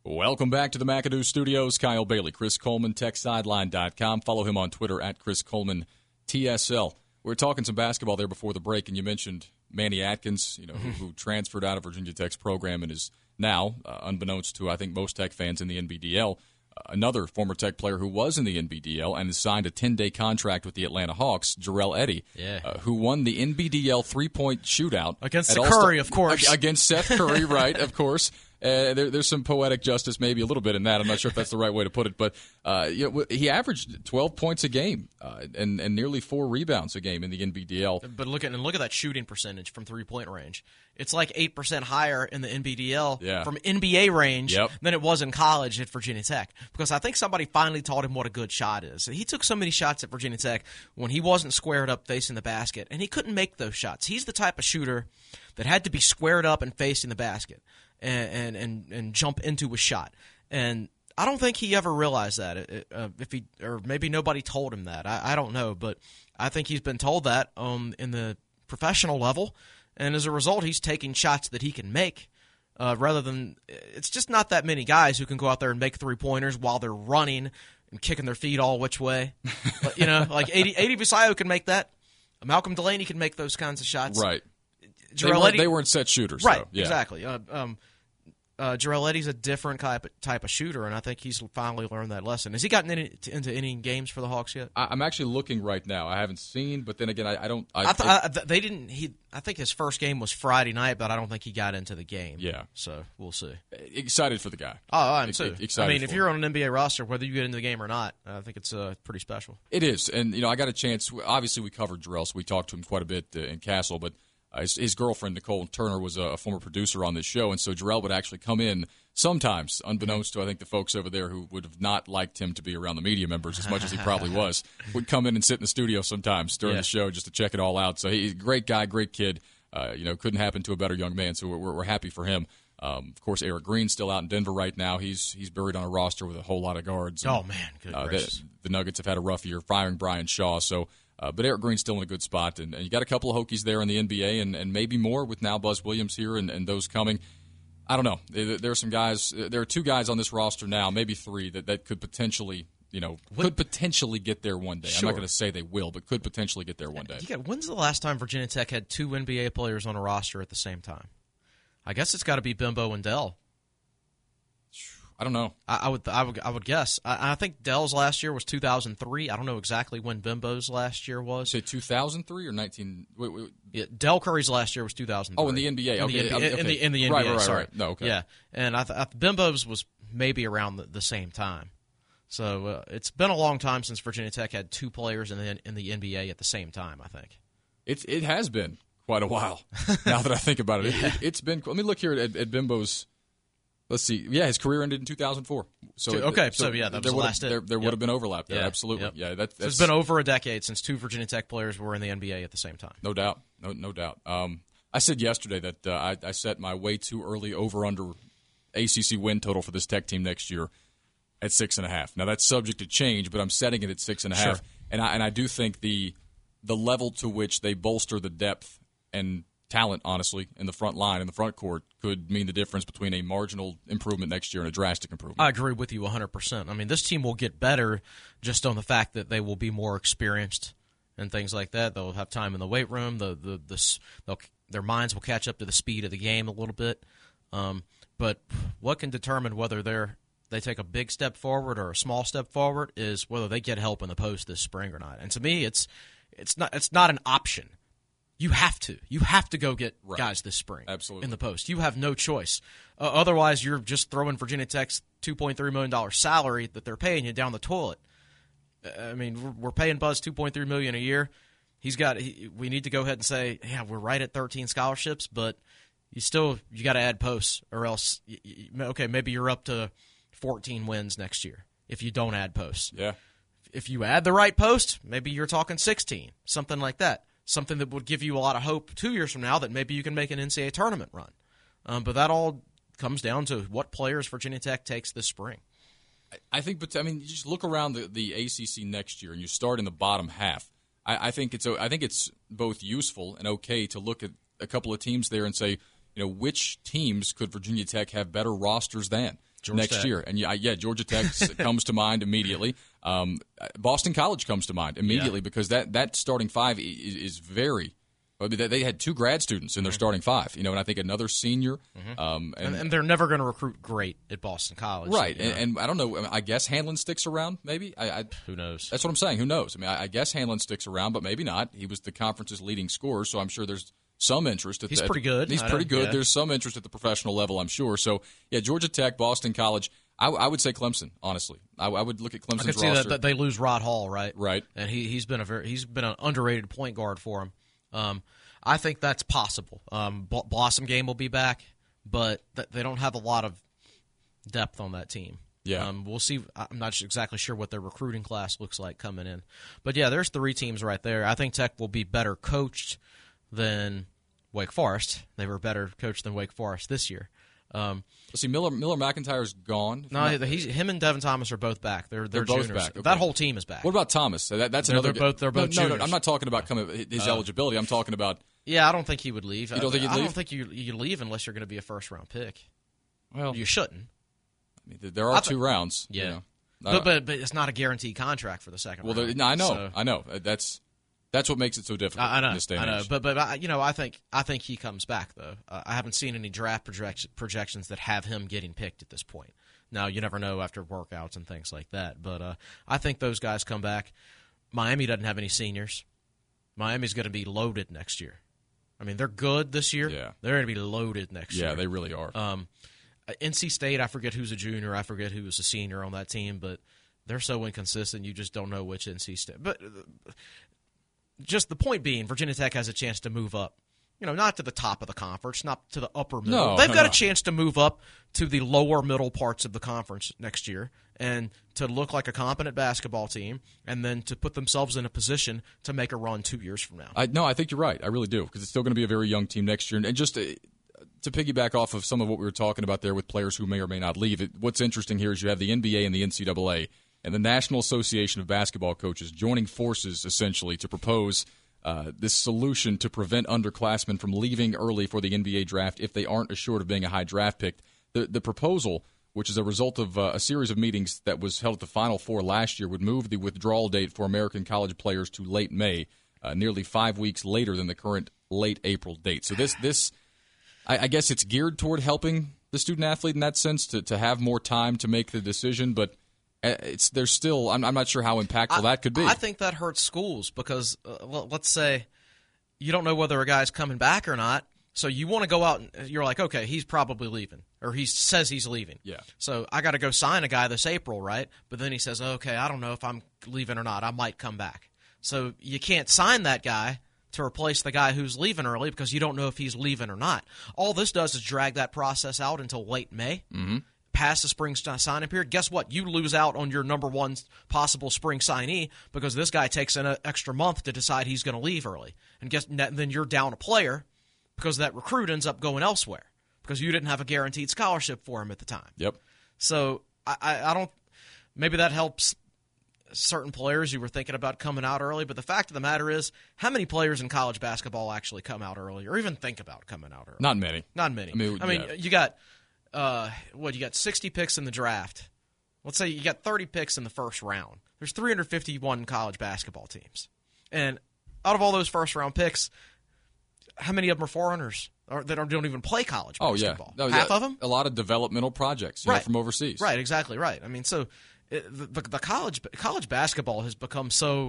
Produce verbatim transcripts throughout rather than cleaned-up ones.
Welcome back to the McAdoo Studios. Kyle Bailey, Chris Coleman, tech sideline dot com. Follow him on Twitter at Chris Coleman T S L. We were talking some basketball there before the break, and you mentioned Manny Atkins, you know, who, who transferred out of Virginia Tech's program and is now, uh, unbeknownst to I think most Tech fans, in the N B D L. Uh, another former Tech player who was in the N B D L and has signed a ten-day contract with the Atlanta Hawks, Jarrell Eddy, yeah. uh, who won the N B D L three-point shootout against at the All-Star- Curry, of course. Against Seth Curry, right? Of course. Uh, there, there's some poetic justice, maybe a little bit in that. I'm not sure if that's the right way to put it, but uh, you know, he averaged twelve points a game uh, and, and nearly four rebounds a game in the N B D L. But look at and look at that shooting percentage from three point range. It's like eight percent higher in the N B D L yeah. from N B A range yep. than it was in college at Virginia Tech. Because I think somebody finally taught him what a good shot is. He took so many shots at Virginia Tech when he wasn't squared up facing the basket, and he couldn't make those shots. He's the type of shooter that had to be squared up and facing the basket. And, and and and jump into a shot, and I don't think he ever realized that. Uh, if he or maybe nobody told him that. I, I don't know, but I think he's been told that um in the professional level, and as a result, he's taking shots that he can make. Uh, rather than it's just not that many guys who can go out there and make three pointers while they're running and kicking their feet all which way. But, you know, like Adi Visayo can make that. Malcolm Delaney can make those kinds of shots. Right. Jarrell they, weren't, Eddy, they weren't set shooters. Right, so, yeah. exactly. Uh, um, uh, Jarrell Eddy's a different type of, type of shooter, and I think he's finally learned that lesson. Has he gotten any, into any games for the Hawks yet? I, I'm actually looking right now. I haven't seen, but then again, I, I don't. I, I, th- I th- they didn't. He, I think his first game was Friday night, but I don't think he got into the game. Yeah. So we'll see. Excited for the guy. Oh, I'm too. Excited I mean, if for you're him. on an N B A roster, whether you get into the game or not, I think it's uh, pretty special. It is, and you know, I got a chance. Obviously, we covered Jarrell, so we talked to him quite a bit uh, in Castle, but. Uh, his, his girlfriend, Nicole Turner, was a, a former producer on this show, and so Jarrell would actually come in sometimes, unbeknownst to, I think, the folks over there who would have not liked him to be around the media members as much as he probably was, would come in and sit in the studio sometimes during yeah. the show just to check it all out. So he's a great guy, great kid. Uh, you know, couldn't happen to a better young man, so we're, we're happy for him. Um, of course, Eric Green's still out in Denver right now. He's he's buried on a roster with a whole lot of guards. And, oh, man, good uh, gracious. the, the Nuggets have had a rough year firing Brian Shaw, so... Uh, but Eric Green's still in a good spot, and, and you got a couple of Hokies there in the N B A, and, and maybe more with now Buzz Williams here and, and those coming. I don't know. There, there are some guys. There are two guys on this roster now, maybe three, that, that could potentially, you know, what? could potentially get there one day. Sure. I'm not going to say they will, but could potentially get there one day. You got, when's the last time Virginia Tech had two N B A players on a roster at the same time? I guess it's got to be Bimbo and Dell. I don't know. I, I would, I would, I would guess. I, I think Dell's last year was two thousand three. I don't know exactly when Bimbo's last year was. Say two thousand three or nineteen. Wait, wait. Yeah, Dell Curry's last year was two thousand three. Oh, in the N B A. In Okay, the, okay. in the, in the N B A. Right, right, sorry. right. No, okay. Yeah, and I, th- I Bimbo's was maybe around the, the same time. So uh, it's been a long time since Virginia Tech had two players in the in the N B A at the same time. I think it it has been quite a while. Now that I think about it, yeah. it, it, it's been. Let me look here at, at Bimbo's. Let's see. Yeah, his career ended in two thousand four. So okay, so, so yeah, that was the last. There, there yep. would have been overlap there. Yeah, Absolutely. yep. Yeah, that, that's, so it's been over a decade since two Virginia Tech players were in the N B A at the same time. No doubt. No, no doubt. Um, I said yesterday that uh, I, I set my way too early over under A C C win total for this Tech team next year at six and a half. Now that's subject to change, but I'm setting it at six and a half. Sure. And I and I do think the the level to which they bolster the depth and talent, honestly, in the front line, in the front court, could mean the difference between a marginal improvement next year and a drastic improvement. I agree with you one hundred percent. I mean, this team will get better just on the fact that they will be more experienced and things like that. They'll have time in the weight room. The the, the they'll, their minds will catch up to the speed of the game a little bit. Um, but what can determine whether they're they take a big step forward or a small step forward is whether they get help in the post this spring or not. And to me, it's it's not it's not an option. You have to. You have to go get right. guys this spring. Absolutely. In the post. You have no choice. Uh, otherwise, you're just throwing Virginia Tech's two point three million dollars salary that they're paying you down the toilet. I mean, we're, we're paying Buzz two point three million dollars a year. He's got. He, we need to go ahead and say, yeah, we're right at thirteen scholarships, but you still you got to add posts, or else, you, you, okay, maybe you're up to fourteen wins next year if you don't add posts. Yeah. If you add the right post, maybe you're talking sixteen, something like that. Something that would give you a lot of hope two years from now that maybe you can make an N C double A tournament run. Um, but that all comes down to what players Virginia Tech takes this spring. I think, but I mean, you just look around the, the A C C next year, and you start in the bottom half. I, I think it's I think it's both useful and okay to look at a couple of teams there and say, you know, which teams could Virginia Tech have better rosters than? Georgia next Tech. year. And yeah, yeah Georgia Tech comes to mind immediately. Um, Boston College comes to mind immediately yeah. because that, that starting five is, is very – they had two grad students in their mm-hmm. starting five, you know, and I think another senior. Mm-hmm. Um, and, and, and they're never going to recruit great at Boston College. Right, so, you and, and I don't know. I guess Hanlon sticks around, maybe. I, I, Who knows? That's what I'm saying. Who knows? I mean, I, I guess Hanlon sticks around, but maybe not. He was the conference's leading scorer, so I'm sure there's some interest. At he's the, pretty good. He's I pretty good. Yeah. There's some interest at the professional level, I'm sure. So, yeah, Georgia Tech, Boston College. I, I would say Clemson, honestly. I, I would look at Clemson's I could see roster. that, that they lose Rod Hall, right? Right. And he he's been a very he's been an underrated point guard for him. Um, I think that's possible. Um, Blossom Game will be back, but th- they don't have a lot of depth on that team. Yeah. Um, we'll see. I'm not exactly sure what their recruiting class looks like coming in. But, yeah, there's three teams right there. I think Tech will be better coached than Wake Forest. They were better coached than Wake Forest this year. Um, Let's see, Miller Miller McIntyre's gone. No, he's, him and Devin Thomas are both back. They're they're, they're both juniors. back. Okay. That whole team is back. What about Thomas? That, that's they're, another. They're both they're both no, juniors. no, I'm not talking about coming, his uh, eligibility. I'm talking about. Yeah, I don't think he would leave. You don't think he'd I leave? don't think you you leave unless you're going to be a first round pick. Well, you shouldn't. I mean, there are th- two rounds. Yeah, you know. but, but but it's not a guaranteed contract for the second well, round. Well, I know, so. I know. That's that's what makes it so difficult. I, I know, in this day and I know. age. But but I, you know, I think I think he comes back though. Uh, I haven't seen any draft project- projections that have him getting picked at this point. Now you never know after workouts and things like that. But uh, I think those guys come back. Miami doesn't have any seniors. Miami's going to be loaded next year. I mean, they're good this year. Yeah. They're going to be loaded next yeah, year. Yeah, they really are. Um, N C State, I forget who's a junior. I forget who was a senior on that team, but they're so inconsistent. You just don't know which N C State. But uh, just the point being, Virginia Tech has a chance to move up. You know, not to the top of the conference, not to the upper middle. No, They've no, got no. a chance to move up to the lower middle parts of the conference next year and to look like a competent basketball team and then to put themselves in a position to make a run two years from now. I, no, I think you're right. I really do, because it's still going to be a very young team next year. And just to, to piggyback off of some of what we were talking about there with players who may or may not leave, it, what's interesting here is you have the N B A and the N C double A and the National Association of Basketball Coaches joining forces essentially to propose Uh, this solution to prevent underclassmen from leaving early for the N B A draft if they aren't assured of being a high draft pick. The the proposal, which is a result of uh, a series of meetings that was held at the Final Four last year, would move the withdrawal date for American college players to late May, uh, nearly five weeks later than the current late April date. So this, this I, I guess it's geared toward helping the student-athlete in that sense to, to have more time to make the decision, but It's there's still I'm, I'm not sure how impactful I, that could be. I think that hurts schools because uh, well, let's say you don't know whether a guy's coming back or not, so you want to go out and you're like, okay, he's probably leaving or he says he's leaving. Yeah. So I got to go sign a guy this April, right? But then he says, okay, I don't know if I'm leaving or not. I might come back. So you can't sign that guy to replace the guy who's leaving early because you don't know if he's leaving or not. All this does is drag that process out until late May. Mm-hmm. Past the spring signing period, guess what? You lose out on your number one possible spring signee because this guy takes an extra month to decide he's going to leave early. And guess then you're down a player because that recruit ends up going elsewhere because you didn't have a guaranteed scholarship for him at the time. Yep. So I, I, I don't – maybe that helps certain players who were thinking about coming out early. But the fact of the matter is, how many players in college basketball actually come out early or even think about coming out early? Not many. Not many. I mean, I mean yeah. you got – Uh, what you got sixty picks in the draft. Let's say you got thirty picks in the first round. There's three hundred fifty-one college basketball teams, and out of all those first round picks, how many of them are foreigners or that don't even play college basketball? Oh yeah, no, half yeah, of them. A lot of developmental projects, you right, know, from overseas. Right, exactly right. I mean, so it, the, the college college basketball has become so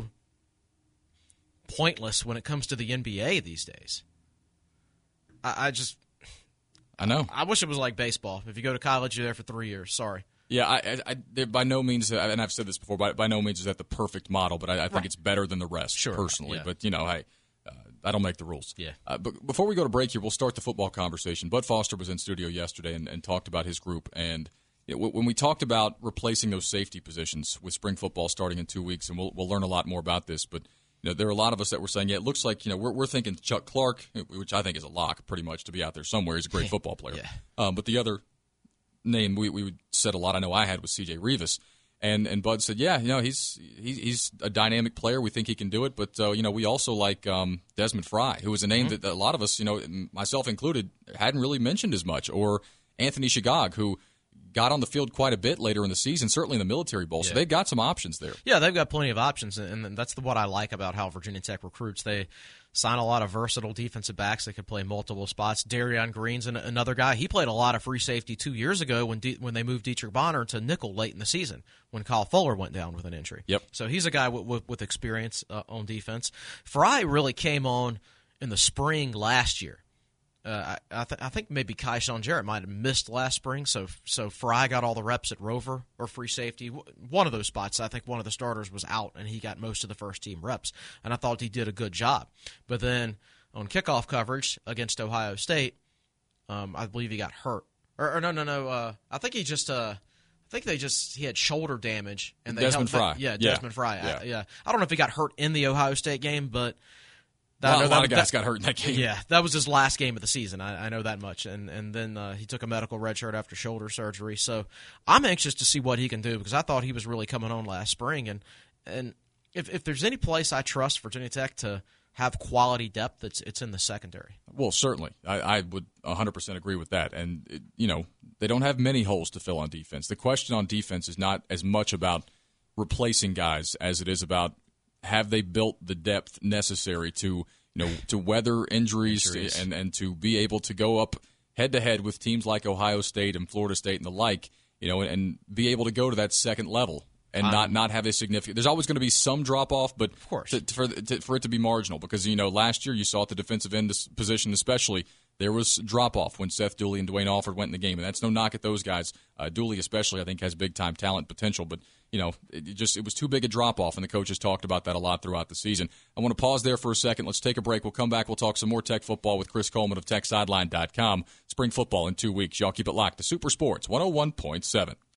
pointless when it comes to the N B A these days. I, I just. I know. I wish it was like baseball. If you go to college, you're there for three years. Sorry. Yeah, I, I, I by no means, and I've said this before, by, by no means is that the perfect model, but I, I think right. it's better than the rest, sure, personally. Yeah. But, you know, I, uh, I don't make the rules. Yeah. Uh, but before we go to break here, we'll start the football conversation. Bud Foster was in studio yesterday and, and talked about his group. And you know, when we talked about replacing those safety positions with spring football starting in two weeks, and we'll, we'll learn a lot more about this, but you know, there are a lot of us that were saying, yeah, it looks like, you know, we're, we're thinking Chuck Clark, which I think is a lock pretty much to be out there somewhere. He's a great football player. Yeah. Um, but the other name we, we said a lot, I know I had, was C J Rivas. And and Bud said, yeah, you know, he's he's, he's a dynamic player. We think he can do it. But, uh, you know, we also like um, Desmond Fry, who was a name mm-hmm. that a lot of us, you know, myself included, hadn't really mentioned as much. Or Anthony Shigag, who got on the field quite a bit later in the season, certainly in the Military Bowl. Yeah. So they've got some options there. Yeah, they've got plenty of options, and that's the, what I like about how Virginia Tech recruits. They sign a lot of versatile defensive backs that could play multiple spots. Darion Green's an, another guy. He played a lot of free safety two years ago when De- when they moved Dietrich Bonner to nickel late in the season when Kyle Fuller went down with an injury. Yep. So he's a guy with, with, with experience uh, on defense. Fry really came on in the spring last year. Uh, I, I, th- I think maybe Kaishawn Jarrett might have missed last spring, so so Fry got all the reps at Rover or free safety. One of those spots, I think one of the starters was out, and he got most of the first team reps, and I thought he did a good job. But then on kickoff coverage against Ohio State, um, I believe he got hurt. Or, or no, no, no. Uh, I think he just. Uh, I think they just he had shoulder damage, and they Desmond held, Fry. Yeah, Yeah. Desmond Fry. Yeah. I, yeah, I don't know if he got hurt in the Ohio State game, but. Well, I know a lot that, of guys that, got hurt in that game. Yeah, that was his last game of the season. I, I know that much. And and then uh, he took a medical red shirt after shoulder surgery. So I'm anxious to see what he can do because I thought he was really coming on last spring. And and if if there's any place I trust Virginia Tech to have quality depth, it's it's in the secondary. Well, certainly. I, I would one hundred percent agree with that. And, it, you know, they don't have many holes to fill on defense. The question on defense is not as much about replacing guys as it is about have they built the depth necessary to, you know, to weather injuries, Injuries. and, and to be able to go up head-to-head with teams like Ohio State and Florida State and the like, you know, and, and be able to go to that second level and Um, not, not have a significant – there's always going to be some drop-off, but Of course. to, for, to, for it to be marginal because, you know, last year you saw at the defensive end position especially – there was drop-off when Seth Dooley and Dwayne Alford went in the game, and that's no knock at those guys. Uh, Dooley especially, I think, has big-time talent potential, but, you know, it just it was too big a drop-off, and the coaches talked about that a lot throughout the season. I want to pause there for a second. Let's take a break. We'll come back. We'll talk some more Tech football with Chris Coleman of Tech Sideline dot com. Spring football in two weeks. Y'all keep it locked to Super Sports one oh one point seven.